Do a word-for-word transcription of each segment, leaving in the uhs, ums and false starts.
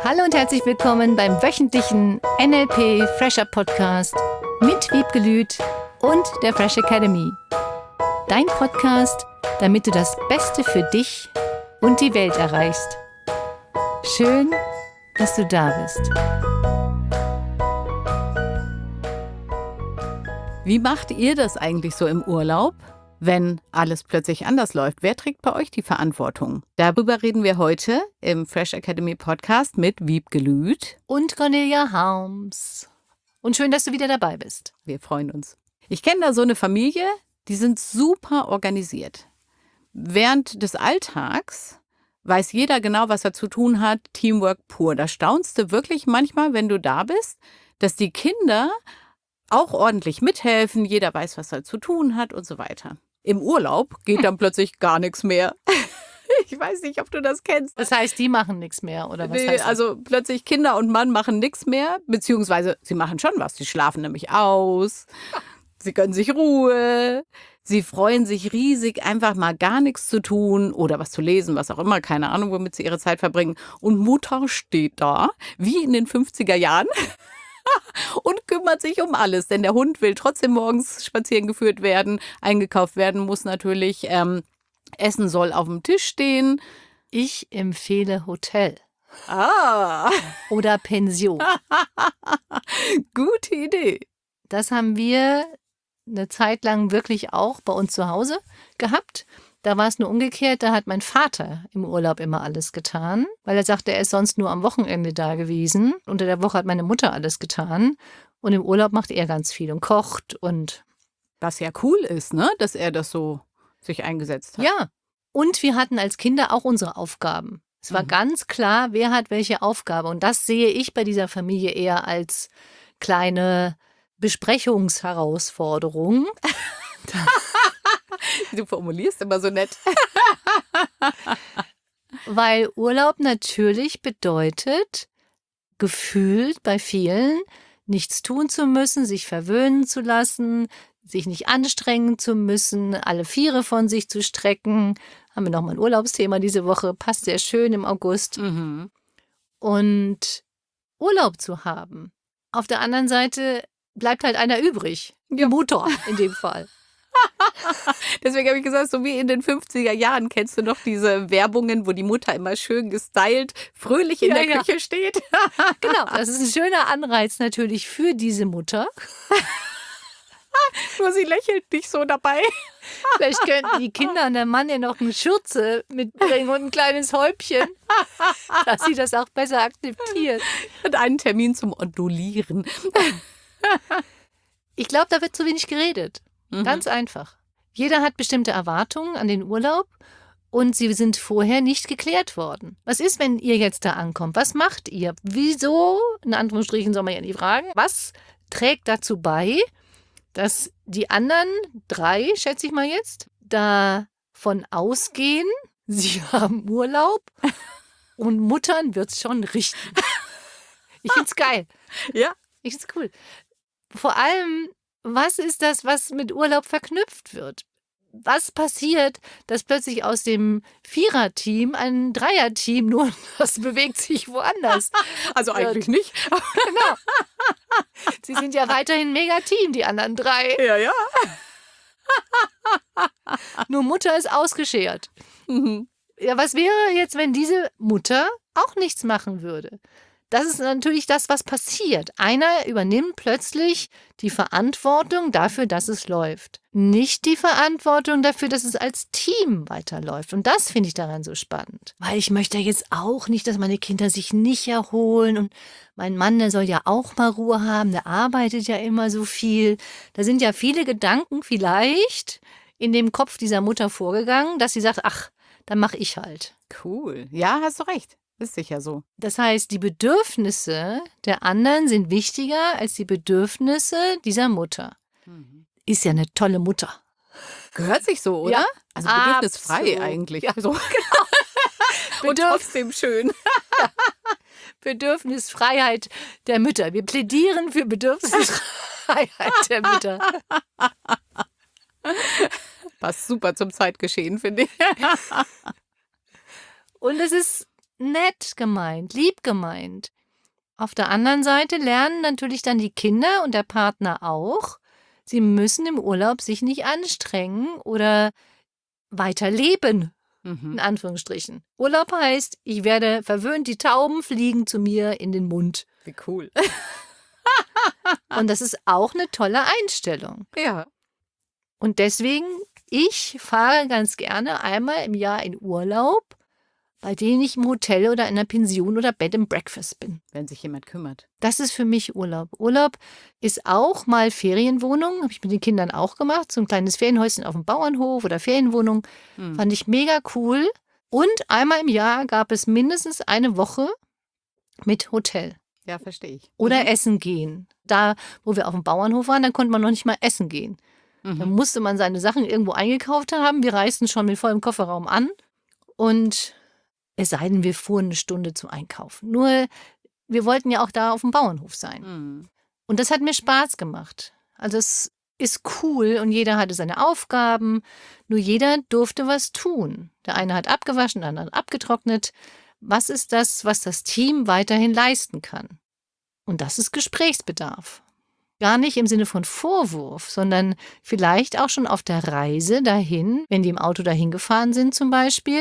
Hallo und herzlich willkommen beim wöchentlichen N L P Fresher Podcast mit Wiebke Lüth und der Fresh Academy. Dein Podcast, damit du das Beste für dich und die Welt erreichst. Schön, dass du da bist. Wie macht ihr das eigentlich so im Urlaub, wenn alles plötzlich anders läuft? Wer trägt bei euch die Verantwortung? Darüber reden wir heute im Fresh Academy Podcast mit Wiebke Lüth und Cornelia Harms. Und schön, dass du wieder dabei bist. Wir freuen uns. Ich kenne da so eine Familie, die sind super organisiert. Während des Alltags weiß jeder genau, was er zu tun hat. Teamwork pur. Da staunst du wirklich manchmal, wenn du da bist, dass die Kinder auch ordentlich mithelfen. Jeder weiß, was er zu tun hat und so weiter. Im Urlaub geht dann plötzlich gar nichts mehr. Ich weiß nicht, ob du das kennst. Das heißt, die machen nichts mehr, oder was Nee, heißt das? also plötzlich Kinder und Mann machen nichts mehr, beziehungsweise sie machen schon was. Sie schlafen nämlich aus, sie gönnen sich Ruhe, sie freuen sich riesig, einfach mal gar nichts zu tun oder was zu lesen, was auch immer, keine Ahnung, womit sie ihre Zeit verbringen. Und Mutter steht da, wie in den fünfziger Jahren. Und kümmert sich um alles, denn der Hund will trotzdem morgens spazieren geführt werden, eingekauft werden muss natürlich, ähm, Essen soll auf dem Tisch stehen. Ich empfehle Hotel. Ah, Oder Pension. gute Idee. Das haben wir eine Zeit lang wirklich auch bei uns zu Hause gehabt. Da war es nur umgekehrt, da hat mein Vater im Urlaub immer alles getan, weil er sagte, er ist sonst nur am Wochenende da gewesen. Unter der Woche hat meine Mutter alles getan und im Urlaub macht er ganz viel und kocht und... Was ja cool ist, ne, dass er das so sich eingesetzt hat. Ja, und wir hatten als Kinder auch unsere Aufgaben. Es war Mhm. ganz klar, wer hat welche Aufgabe und das sehe ich bei dieser Familie eher als kleine Besprechungsherausforderung. Du formulierst immer so nett. Weil Urlaub natürlich bedeutet, gefühlt bei vielen, nichts tun zu müssen, sich verwöhnen zu lassen, sich nicht anstrengen zu müssen, alle Viere von sich zu strecken. Haben wir nochmal ein Urlaubsthema diese Woche, passt sehr schön im August. Mhm. Und Urlaub zu haben. Auf der anderen Seite bleibt halt einer übrig. Die Mutter in dem Fall. Deswegen habe ich gesagt, so wie in den fünfziger Jahren kennst du noch diese Werbungen, wo die Mutter immer schön gestylt, fröhlich in Ja, der ja. Küche steht. Genau, das ist ein schöner Anreiz natürlich für diese Mutter. Nur sie lächelt nicht so dabei. Vielleicht könnten die Kinder und der Mann ja noch eine Schürze mitbringen und ein kleines Häubchen, dass sie das auch besser akzeptiert. Und einen Termin zum Ondulieren. Ich glaube, da wird zu wenig geredet. Mhm. Ganz einfach. Jeder hat bestimmte Erwartungen an den Urlaub und sie sind vorher nicht geklärt worden. Was ist, wenn ihr jetzt da ankommt? Was macht ihr? Wieso, in Anführungsstrichen soll man ja nicht fragen, was trägt dazu bei, dass die anderen drei, schätze ich mal jetzt, davon ausgehen, sie haben Urlaub und Muttern wird's schon richten. Ich find's geil. Ja. Ich find's cool. Vor allem, was ist das, was mit Urlaub verknüpft wird? Was passiert, dass plötzlich aus dem Viererteam ein Dreierteam, nur das bewegt sich woanders? Also eigentlich nicht. Genau. Sie sind ja weiterhin Megateam, die anderen drei. Ja, ja. Nur Mutter ist ausgeschert. Mhm. Ja, was wäre jetzt, wenn diese Mutter auch nichts machen würde? Das ist natürlich das, was passiert. Einer übernimmt plötzlich die Verantwortung dafür, dass es läuft. Nicht die Verantwortung dafür, dass es als Team weiterläuft. Und das finde ich daran so spannend. Weil ich möchte jetzt auch nicht, dass meine Kinder sich nicht erholen. Und mein Mann, der soll ja auch mal Ruhe haben. Der arbeitet ja immer so viel. Da sind ja viele Gedanken vielleicht in dem Kopf dieser Mutter vorgegangen, dass sie sagt, ach, dann mache ich halt. Cool. Ja, hast du recht. Ist sicher so. Das heißt, die Bedürfnisse der anderen sind wichtiger als die Bedürfnisse dieser Mutter. Mhm. Ist ja eine tolle Mutter. Gehört sich so, oder? Ja, Also bedürfnisfrei absolut. eigentlich. Ja, so. Und Bedürf- trotzdem schön. Bedürfnisfreiheit der Mütter. Wir plädieren für Bedürfnisfreiheit der Mütter. Passt super zum Zeitgeschehen, finde ich. Und es ist nett gemeint, lieb gemeint. Auf der anderen Seite lernen natürlich dann die Kinder und der Partner auch, sie müssen im Urlaub sich nicht anstrengen oder weiter leben, Mhm. in Anführungsstrichen. Urlaub heißt, ich werde verwöhnt, die Tauben fliegen zu mir in den Mund. Wie cool. Und das ist auch eine tolle Einstellung. Ja. Und deswegen, ich fahre ganz gerne einmal im Jahr in Urlaub, bei denen ich im Hotel oder in einer Pension oder Bed and Breakfast bin. Wenn sich jemand kümmert. Das ist für mich Urlaub. Urlaub ist auch mal Ferienwohnung, habe ich mit den Kindern auch gemacht, so ein kleines Ferienhäuschen auf dem Bauernhof oder Ferienwohnung. Hm. Fand ich mega cool. Und einmal im Jahr gab es mindestens eine Woche mit Hotel Ja, verstehe ich. oder Mhm. Essen gehen. Da, wo wir auf dem Bauernhof waren, da konnte man noch nicht mal essen gehen. Da Mhm. musste man seine Sachen irgendwo eingekauft haben. Wir reisten schon mit vollem Kofferraum an. Und es sei denn, wir fuhren eine Stunde zum Einkaufen. Nur, wir wollten ja auch da auf dem Bauernhof sein. Mhm. Und das hat mir Spaß gemacht. Also es ist cool und jeder hatte seine Aufgaben. Nur jeder durfte was tun. Der eine hat abgewaschen, der andere hat abgetrocknet. Was ist das, was das Team weiterhin leisten kann? Und das ist Gesprächsbedarf. Gar nicht im Sinne von Vorwurf, sondern vielleicht auch schon auf der Reise dahin, wenn die im Auto dahin gefahren sind zum Beispiel,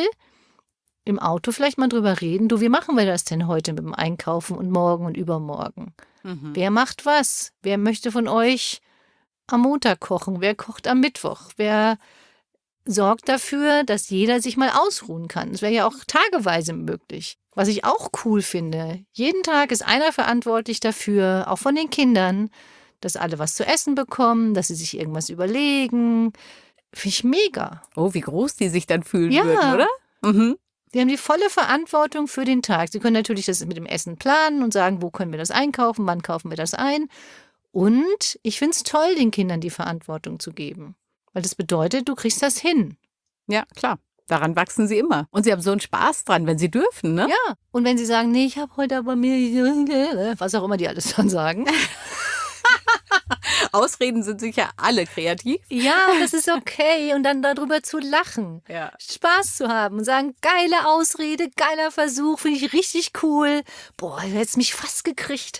im Auto vielleicht mal drüber reden, du, wie machen wir das denn heute mit dem Einkaufen und morgen und übermorgen? Mhm. Wer macht was? Wer möchte von euch am Montag kochen? Wer kocht am Mittwoch? Wer sorgt dafür, dass jeder sich mal ausruhen kann? Das wäre ja auch tageweise möglich. Was ich auch cool finde, jeden Tag ist einer verantwortlich dafür, auch von den Kindern, dass alle was zu essen bekommen, dass sie sich irgendwas überlegen. Finde ich mega. Oh, wie groß die sich dann fühlen Ja. würden, oder? Mhm. Sie haben die volle Verantwortung für den Tag. Sie können natürlich das mit dem Essen planen und sagen, wo können wir das einkaufen, wann kaufen wir das ein. Und ich finde es toll, den Kindern die Verantwortung zu geben. Weil das bedeutet, du kriegst das hin. Ja, klar. Daran wachsen sie immer. Und sie haben so einen Spaß dran, wenn sie dürfen, ne? Ja. Und wenn sie sagen, nee, ich habe heute aber mir, was auch immer die alles dann sagen. Ausreden sind sicher alle kreativ. Ja, und das ist okay. Und dann darüber zu lachen. Ja. Spaß zu haben und sagen, geile Ausrede, geiler Versuch, finde ich richtig cool. Boah, du hättest mich fast gekriegt.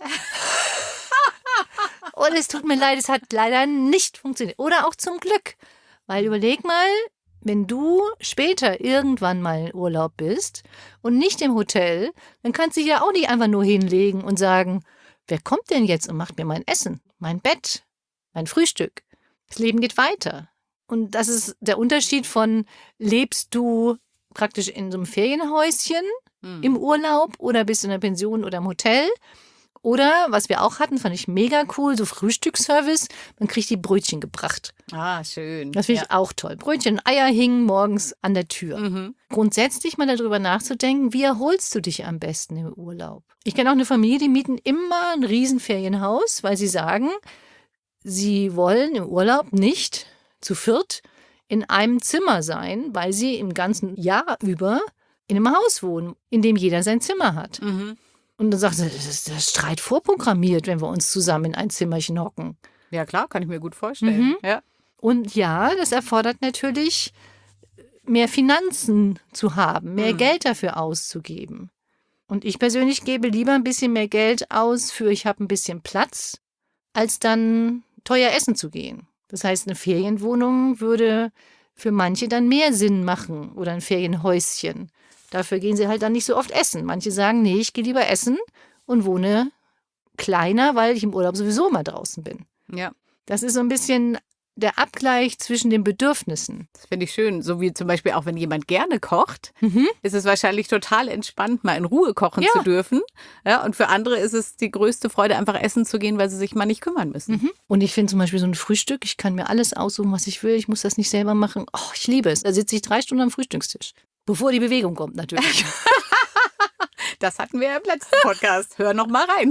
Und es tut mir leid, es hat leider nicht funktioniert. Oder auch zum Glück. Weil überleg mal, wenn du später irgendwann mal in Urlaub bist und nicht im Hotel, dann kannst du dich ja auch nicht einfach nur hinlegen und sagen, wer kommt denn jetzt und macht mir mein Essen, mein Bett, mein Frühstück? Das Leben geht weiter. Und das ist der Unterschied von, lebst du praktisch in so einem Ferienhäuschen Mhm. im Urlaub oder bist du in der Pension oder im Hotel? Oder, was wir auch hatten, fand ich mega cool, so Frühstücksservice. Man kriegt die Brötchen gebracht. Ah, schön. Das finde ich auch toll. Brötchen und Eier hingen morgens an der Tür. Mhm. Grundsätzlich mal darüber nachzudenken, wie erholst du dich am besten im Urlaub? Ich kenne auch eine Familie, die mieten immer ein Riesenferienhaus, weil sie sagen, sie wollen im Urlaub nicht zu viert in einem Zimmer sein, weil sie im ganzen Jahr über in einem Haus wohnen, in dem jeder sein Zimmer hat. Mhm. Und dann sagt sie, das ist der Streit vorprogrammiert, wenn wir uns zusammen in ein Zimmerchen hocken. Ja, klar, kann ich mir gut vorstellen. Mhm. Ja. Und ja, das erfordert natürlich, mehr Finanzen zu haben, mehr Mhm. Geld dafür auszugeben. Und ich persönlich gebe lieber ein bisschen mehr Geld aus für, ich habe ein bisschen Platz, als dann teuer essen zu gehen. Das heißt, eine Ferienwohnung würde für manche dann mehr Sinn machen oder ein Ferienhäuschen. Dafür gehen sie halt dann nicht so oft essen. Manche sagen, nee, ich gehe lieber essen und wohne kleiner, weil ich im Urlaub sowieso mal draußen bin. Ja, Das ist so ein bisschen der Abgleich zwischen den Bedürfnissen. das finde ich schön. So wie zum Beispiel auch, wenn jemand gerne kocht, Mhm. ist es wahrscheinlich total entspannt, mal in Ruhe kochen Ja. zu dürfen. Ja, und für andere ist es die größte Freude, einfach essen zu gehen, weil sie sich mal nicht kümmern müssen. Mhm. Und ich finde zum Beispiel so ein Frühstück, ich kann mir alles aussuchen, was ich will. Ich muss das nicht selber machen. Oh, ich liebe es. Da sitze ich drei Stunden am Frühstückstisch. Bevor die Bewegung kommt, natürlich. Das hatten wir ja im letzten Podcast. Hör noch mal rein.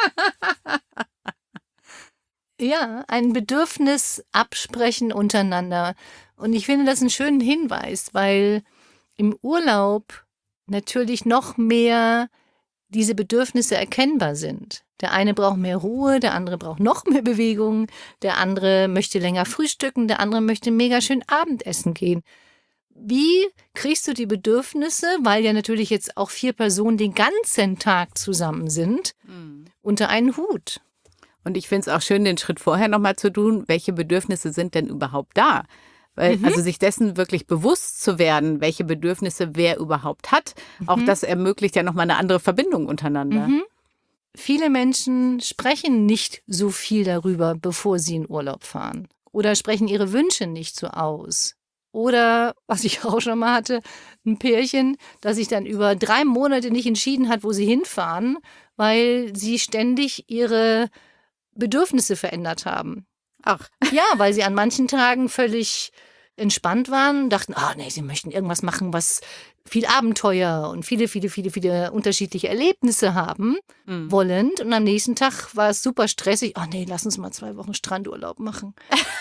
Ja, ein Bedürfnis absprechen untereinander. Und ich finde das einen schönen Hinweis, weil im Urlaub natürlich noch mehr diese Bedürfnisse erkennbar sind. Der eine braucht mehr Ruhe, der andere braucht noch mehr Bewegung, der andere möchte länger frühstücken, der andere möchte mega schön Abendessen gehen. Wie kriegst du die Bedürfnisse, weil ja natürlich jetzt auch vier Personen den ganzen Tag zusammen sind, mhm. unter einen Hut? Und ich finde es auch schön, den Schritt vorher nochmal zu tun, welche Bedürfnisse sind denn überhaupt da? Weil, mhm. Also sich dessen wirklich bewusst zu werden, welche Bedürfnisse wer überhaupt hat, mhm. auch das ermöglicht ja nochmal eine andere Verbindung untereinander. Mhm. Viele Menschen sprechen nicht so viel darüber, bevor sie in Urlaub fahren. Oder sprechen ihre Wünsche nicht so aus. Oder, was ich auch schon mal hatte, ein Pärchen, das sich dann über drei Monate nicht entschieden hat, wo sie hinfahren, weil sie ständig ihre Bedürfnisse verändert haben. Ach. Ja, weil sie an manchen Tagen völlig entspannt waren und dachten, ah nee, sie möchten irgendwas machen, was viel Abenteuer und viele, viele, viele, viele unterschiedliche Erlebnisse haben mhm. wollend. Und am nächsten Tag war es super stressig. Ah nee, lass uns mal zwei Wochen Strandurlaub machen.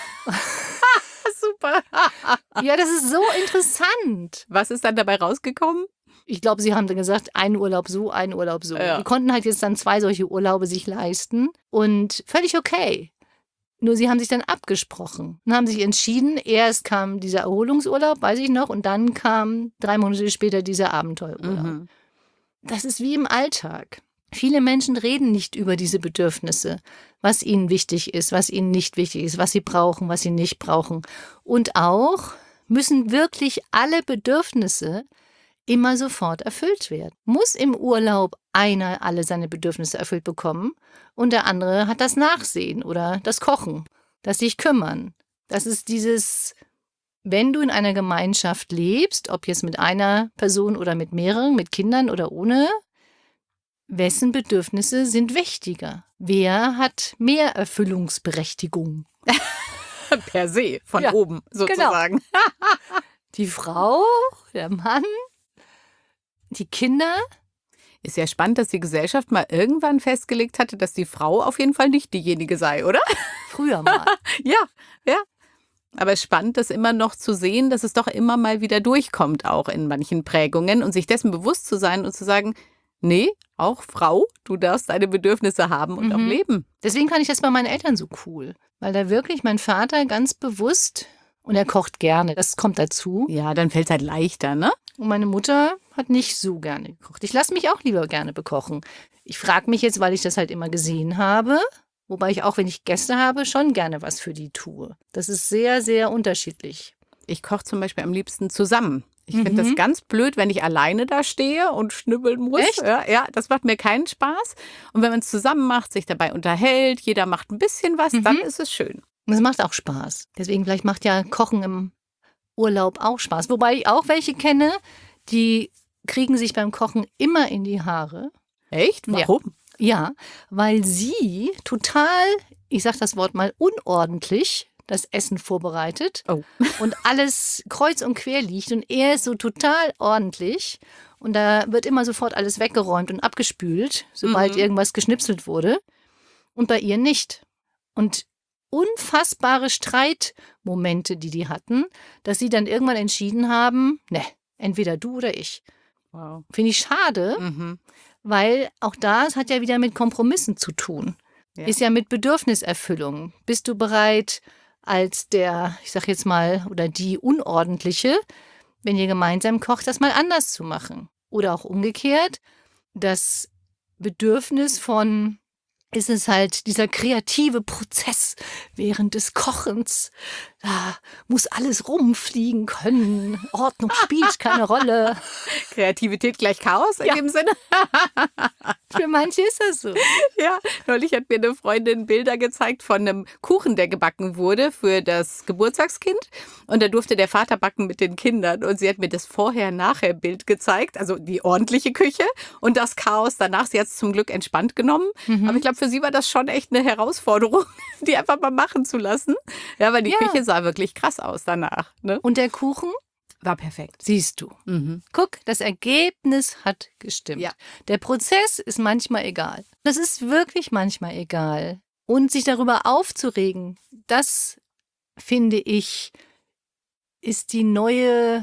Super. Ja, das ist so interessant. Was ist dann dabei rausgekommen? Ich glaube, sie haben dann gesagt, einen Urlaub so, einen Urlaub so. Ja. Die konnten halt jetzt dann zwei solche Urlaube sich leisten und völlig okay. Nur sie haben sich dann abgesprochen und haben sich entschieden, erst kam dieser Erholungsurlaub, weiß ich noch, und dann kam drei Monate später dieser Abenteuerurlaub. Mhm. Das ist wie im Alltag. Viele Menschen reden nicht über diese Bedürfnisse, was ihnen wichtig ist, was ihnen nicht wichtig ist, was sie brauchen, was sie nicht brauchen. Und auch müssen wirklich alle Bedürfnisse immer sofort erfüllt werden. Muss im Urlaub einer alle seine Bedürfnisse erfüllt bekommen und der andere hat das Nachsehen oder das Kochen, das sich kümmern. Das ist dieses, wenn du in einer Gemeinschaft lebst, ob jetzt mit einer Person oder mit mehreren, mit Kindern oder ohne, wessen Bedürfnisse sind wichtiger? Wer hat mehr Erfüllungsberechtigung? Per se, von ja, oben sozusagen. Genau. Die Frau, der Mann, die Kinder. Ist ja spannend, dass die Gesellschaft mal irgendwann festgelegt hatte, dass die Frau auf jeden Fall nicht diejenige sei, oder? Früher mal. Ja, ja. Aber es ist spannend, das immer noch zu sehen, dass es doch immer mal wieder durchkommt, auch in manchen Prägungen und sich dessen bewusst zu sein und zu sagen, nee, auch Frau, du darfst deine Bedürfnisse haben und mhm. auch leben. Deswegen fand ich das bei meinen Eltern so cool, weil da wirklich mein Vater ganz bewusst, und er kocht gerne, das kommt dazu. Ja, dann fällt es halt leichter, ne? Und meine Mutter hat nicht so gerne gekocht. Ich lasse mich auch lieber gerne bekochen. Ich frage mich jetzt, weil ich das halt immer gesehen habe, wobei ich auch, wenn ich Gäste habe, schon gerne was für die tue. Das ist sehr, sehr unterschiedlich. Ich koche zum Beispiel am liebsten zusammen. Ich Mhm. finde das ganz blöd, wenn ich alleine da stehe und schnibbeln muss. Echt? Ja, ja, das macht mir keinen Spaß. Und wenn man es zusammen macht, sich dabei unterhält, jeder macht ein bisschen was, Mhm. dann ist es schön. Und es macht auch Spaß. Deswegen vielleicht macht ja Kochen im Urlaub auch Spaß. Wobei ich auch welche kenne, die kriegen sich beim Kochen immer in die Haare. Echt? Warum? Ja, weil sie total, ich sag das Wort mal, unordentlich das Essen vorbereitet Oh. und alles kreuz und quer liegt und er ist so total ordentlich und da wird immer sofort alles weggeräumt und abgespült, sobald Mhm. irgendwas geschnipselt wurde und bei ihr nicht. Und unfassbare Streitmomente, die die hatten, dass sie dann irgendwann entschieden haben, ne, entweder du oder ich. Wow. Finde ich schade, Mhm. weil auch das hat ja wieder mit Kompromissen zu tun. Ja. Ist ja mit Bedürfniserfüllung. Bist du bereit, als der, ich sag jetzt mal, oder die Unordentliche, wenn ihr gemeinsam kocht, das mal anders zu machen? Oder auch umgekehrt, das Bedürfnis von, ist es halt dieser kreative Prozess während des Kochens. Da muss alles rumfliegen können. Ordnung spielt keine Rolle. Kreativität gleich Chaos in Ja. dem Sinne. Für manche ist das so. Ja, neulich hat mir eine Freundin Bilder gezeigt von einem Kuchen, der gebacken wurde für das Geburtstagskind. Und da durfte der Vater backen mit den Kindern. Und sie hat mir das Vorher-Nachher-Bild gezeigt, also die ordentliche Küche und das Chaos danach. Sie hat es zum Glück entspannt genommen. Mhm. Aber ich glaube, für sie war das schon echt eine Herausforderung, die einfach mal machen zu lassen. Ja, weil die Ja. Küche sah wirklich krass aus danach. Ne? Und der Kuchen? War perfekt. Siehst du. Mhm. Guck, das Ergebnis hat gestimmt. Ja. Der Prozess ist manchmal egal. Das ist wirklich manchmal egal. Und sich darüber aufzuregen, das finde ich, ist die neue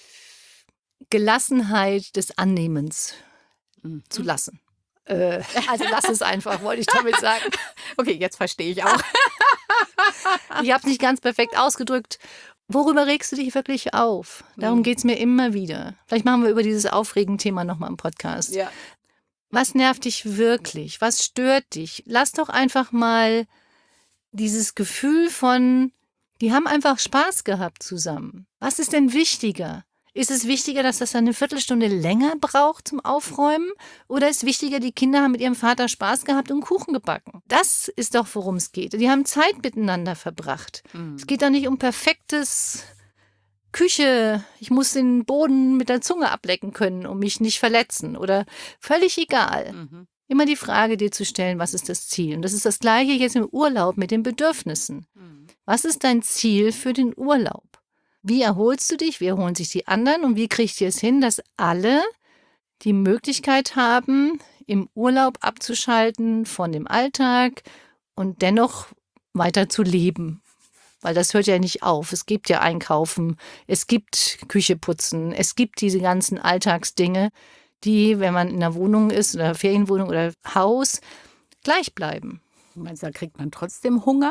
Gelassenheit des Annehmens Mhm. zu lassen. Äh, also lass es einfach, wollte ich damit sagen. Okay, jetzt verstehe ich auch. Ich habe es nicht ganz perfekt ausgedrückt. Worüber regst du dich wirklich auf? Darum Mhm. geht es mir immer wieder. Vielleicht machen wir über dieses Aufregen-Thema nochmal im Podcast. Ja. Was nervt dich wirklich? Was stört dich? Lass doch einfach mal dieses Gefühl von, die haben einfach Spaß gehabt zusammen. Was ist denn wichtiger? Ist es wichtiger, dass das eine Viertelstunde länger braucht zum Aufräumen? Oder ist wichtiger, die Kinder haben mit ihrem Vater Spaß gehabt und Kuchen gebacken? Das ist doch, worum es geht. Die haben Zeit miteinander verbracht. Mhm. Es geht doch nicht um perfektes Küche. Ich muss den Boden mit der Zunge ablecken können, um mich nicht verletzen. Oder völlig egal. Mhm. Immer die Frage dir zu stellen, was ist das Ziel? Und das ist das Gleiche jetzt im Urlaub mit den Bedürfnissen. Mhm. Was ist dein Ziel für den Urlaub? Wie erholst du dich? Wie erholen sich die anderen? Und wie kriegt ihr es hin, dass alle die Möglichkeit haben, im Urlaub abzuschalten von dem Alltag und dennoch weiter zu leben? Weil das hört ja nicht auf. Es gibt ja Einkaufen, es gibt Küche putzen, es gibt diese ganzen Alltagsdinge, die, wenn man in einer Wohnung ist oder Ferienwohnung oder Haus, gleich bleiben. Du meinst, da kriegt man trotzdem Hunger?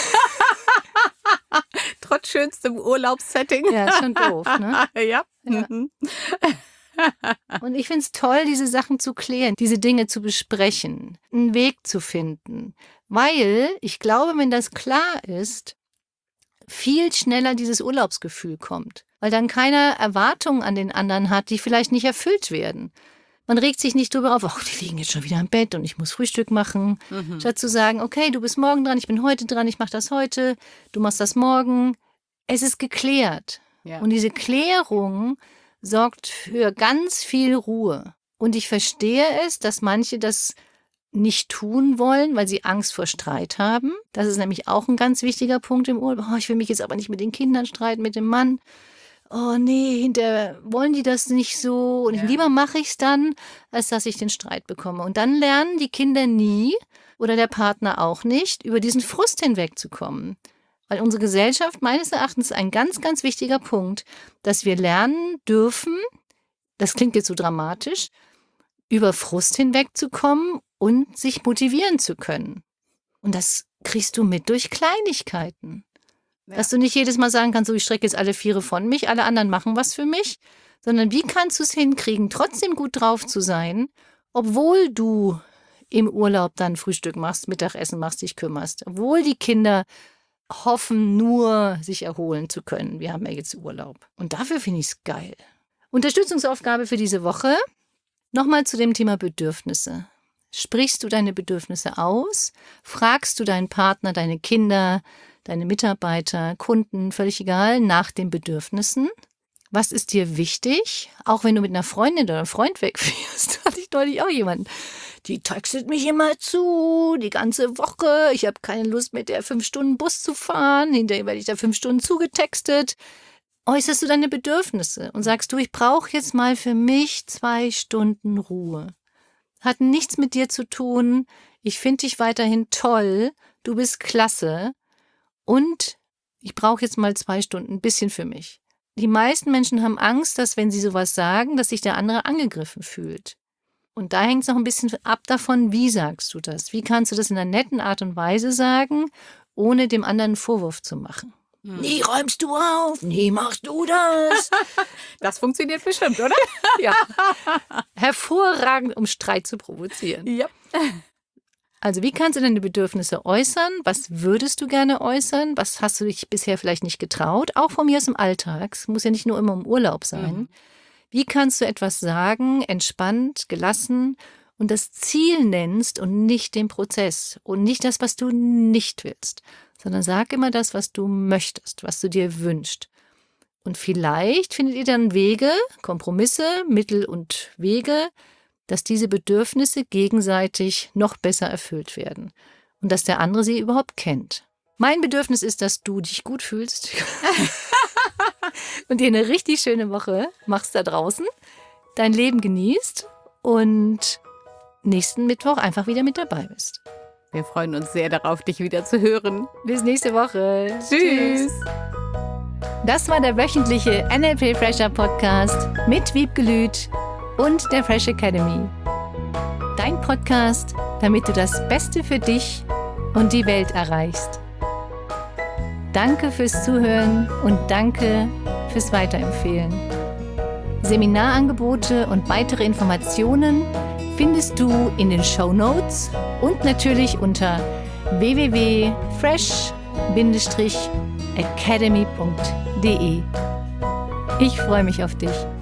Trotz schönstem Urlaubssetting. Ja, ist schon doof, ne? Ja. Ja. Mhm. Und ich finde es toll, diese Sachen zu klären, diese Dinge zu besprechen, einen Weg zu finden. Weil ich glaube, wenn das klar ist, viel schneller dieses Urlaubsgefühl kommt. Weil dann keiner Erwartungen an den anderen hat, die vielleicht nicht erfüllt werden. Man regt sich nicht drüber auf, oh, die liegen jetzt schon wieder im Bett und ich muss Frühstück machen. Mhm. Statt zu sagen, okay, du bist morgen dran, ich bin heute dran, ich mache das heute, du machst das morgen. Es ist geklärt. Ja. Und diese Klärung sorgt für ganz viel Ruhe. Und ich verstehe es, dass manche das nicht tun wollen, weil sie Angst vor Streit haben. Das ist nämlich auch ein ganz wichtiger Punkt im Urlaub. Oh, ich will mich jetzt aber nicht mit den Kindern streiten, mit dem Mann. Oh nee, hinterher wollen die das nicht so. Und Ja. lieber mache ich es dann, als dass ich den Streit bekomme. Und dann lernen die Kinder nie oder der Partner auch nicht, über diesen Frust hinwegzukommen. Weil unsere Gesellschaft meines Erachtens ein ganz, ganz wichtiger Punkt, dass wir lernen dürfen, das klingt jetzt so dramatisch, über Frust hinwegzukommen und sich motivieren zu können. Und das kriegst du mit durch Kleinigkeiten. Ja. Dass du nicht jedes Mal sagen kannst, so ich strecke jetzt alle Viere von mich, alle anderen machen was für mich, sondern wie kannst du es hinkriegen, trotzdem gut drauf zu sein, obwohl du im Urlaub dann Frühstück machst, Mittagessen machst, dich kümmerst, obwohl die Kinder hoffen nur, sich erholen zu können. Wir haben ja jetzt Urlaub. Und dafür finde ich es geil. Unterstützungsaufgabe für diese Woche. Nochmal zu dem Thema Bedürfnisse. Sprichst du deine Bedürfnisse aus? Fragst du deinen Partner, deine Kinder, deine Mitarbeiter, Kunden, völlig egal, nach den Bedürfnissen? Was ist dir wichtig? Auch wenn du mit einer Freundin oder einem Freund wegfährst, hatte ich neulich auch jemanden. Die textet mich immer zu, die ganze Woche. Ich habe keine Lust, mit der fünf Stunden Bus zu fahren. Hinterher werde ich da fünf Stunden zugetextet. Äußerst du deine Bedürfnisse und sagst du, ich brauche jetzt mal für mich zwei Stunden Ruhe. Hat nichts mit dir zu tun. Ich finde dich weiterhin toll. Du bist klasse. Und ich brauche jetzt mal zwei Stunden ein bisschen für mich. Die meisten Menschen haben Angst, dass wenn sie sowas sagen, dass sich der andere angegriffen fühlt. Und da hängt es noch ein bisschen ab davon, wie sagst du das? Wie kannst du das in einer netten Art und Weise sagen, ohne dem anderen einen Vorwurf zu machen? Hm. Nie räumst du auf, nie machst du das. Das funktioniert bestimmt, oder? Ja. Hervorragend, um Streit zu provozieren. Ja. Also wie kannst du deine Bedürfnisse äußern? Was würdest du gerne äußern? Was hast du dich bisher vielleicht nicht getraut? Auch von mir aus im Alltag. Es muss ja nicht nur immer im Urlaub sein. Mhm. Wie kannst du etwas sagen, entspannt, gelassen und das Ziel nennst und nicht den Prozess und nicht das, was du nicht willst, sondern sag immer das, was du möchtest, was du dir wünschst. Und vielleicht findet ihr dann Wege, Kompromisse, Mittel und Wege, dass diese Bedürfnisse gegenseitig noch besser erfüllt werden und dass der andere sie überhaupt kennt. Mein Bedürfnis ist, dass du dich gut fühlst und dir eine richtig schöne Woche machst da draußen, dein Leben genießt und nächsten Mittwoch einfach wieder mit dabei bist. Wir freuen uns sehr darauf, dich wieder zu hören. Bis nächste Woche. Tschüss. Das war der wöchentliche N L P Fresher Podcast mit Wiebke Lüth und der Fresh Academy. Dein Podcast, damit du das Beste für dich und die Welt erreichst. Danke fürs Zuhören und danke fürs Weiterempfehlen. Seminarangebote und weitere Informationen findest du in den Shownotes und natürlich unter w w w punkt fresh academy punkt d e. Ich freue mich auf dich.